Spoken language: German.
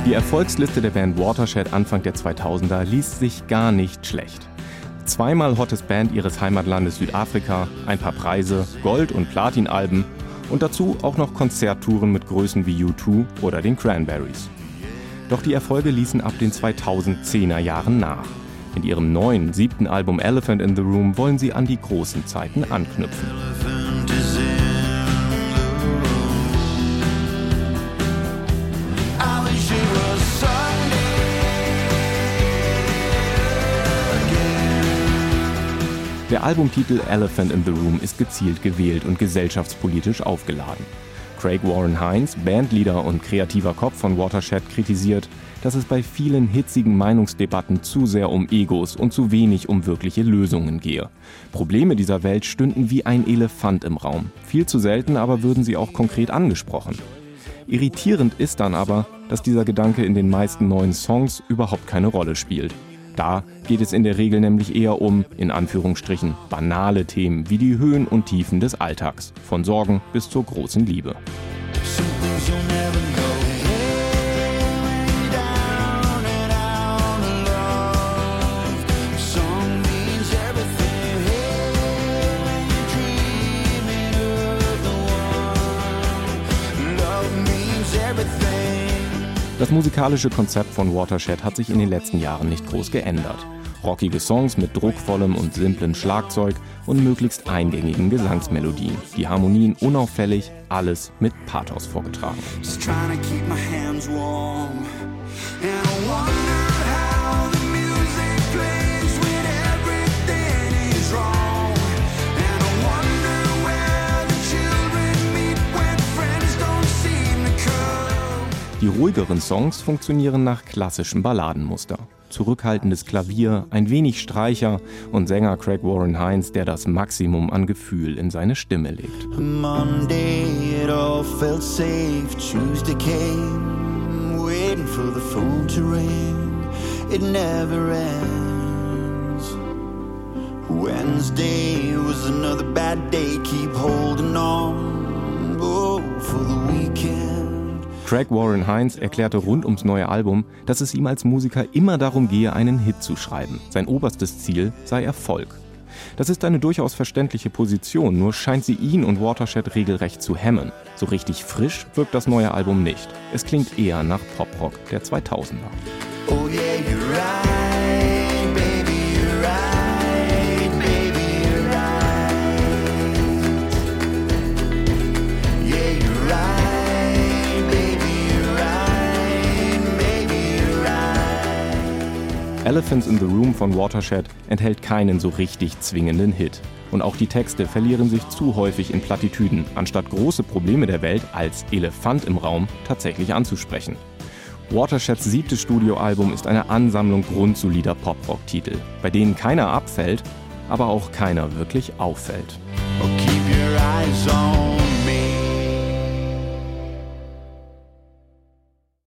Die Erfolgsliste der Band Watershed Anfang der 2000er liest sich gar nicht schlecht. Zweimal Hottest Band ihres Heimatlandes Südafrika, ein paar Preise, Gold- und Platin-Alben und dazu auch noch Konzerttouren mit Größen wie U2 oder den Cranberries. Doch die Erfolge ließen ab den 2010er Jahren nach. Mit ihrem neuen 7. Album Elephant in the Room wollen sie an die großen Zeiten anknüpfen. Der Albumtitel Elephant in the Room ist gezielt gewählt und gesellschaftspolitisch aufgeladen. Craig Warren Hines, Bandleader und kreativer Kopf von Watershed, kritisiert, dass es bei vielen hitzigen Meinungsdebatten zu sehr um Egos und zu wenig um wirkliche Lösungen gehe. Probleme dieser Welt stünden wie ein Elefant im Raum. Viel zu selten aber würden sie auch konkret angesprochen. Irritierend ist dann aber, dass dieser Gedanke in den meisten neuen Songs überhaupt keine Rolle spielt. Da geht es in der Regel nämlich eher um, in Anführungsstrichen, banale Themen wie die Höhen und Tiefen des Alltags, von Sorgen bis zur großen Liebe. Das musikalische Konzept von Watershed hat sich in den letzten Jahren nicht groß geändert. Rockige Songs mit druckvollem und simplem Schlagzeug und möglichst eingängigen Gesangsmelodien. Die Harmonien unauffällig, alles mit Pathos vorgetragen. Die ruhigeren Songs funktionieren nach klassischem Balladenmuster. Zurückhaltendes Klavier, ein wenig Streicher und Sänger Craig Warren Hines, der das Maximum an Gefühl in seine Stimme legt. Monday it all felt safe, Tuesday came, waiting for the phone to ring, it never ends. Wednesday was another bad day, keep holding on, oh, for the weekend. Craig Warren Hines erklärte rund ums neue Album, dass es ihm als Musiker immer darum gehe, einen Hit zu schreiben. Sein oberstes Ziel sei Erfolg. Das ist eine durchaus verständliche Position, nur scheint sie ihn und Watershed regelrecht zu hemmen. So richtig frisch wirkt das neue Album nicht. Es klingt eher nach Poprock der 2000er. Oh yeah, you're right, baby, you're right, baby, you're right. Yeah, you're right. Elephants in the Room von Watershed enthält keinen so richtig zwingenden Hit. Und auch die Texte verlieren sich zu häufig in Plattitüden, anstatt große Probleme der Welt als Elefant im Raum tatsächlich anzusprechen. Watersheds 7. Studioalbum ist eine Ansammlung grundsolider Pop-Rock-Titel, bei denen keiner abfällt, aber auch keiner wirklich auffällt. Oh, keep your eyes on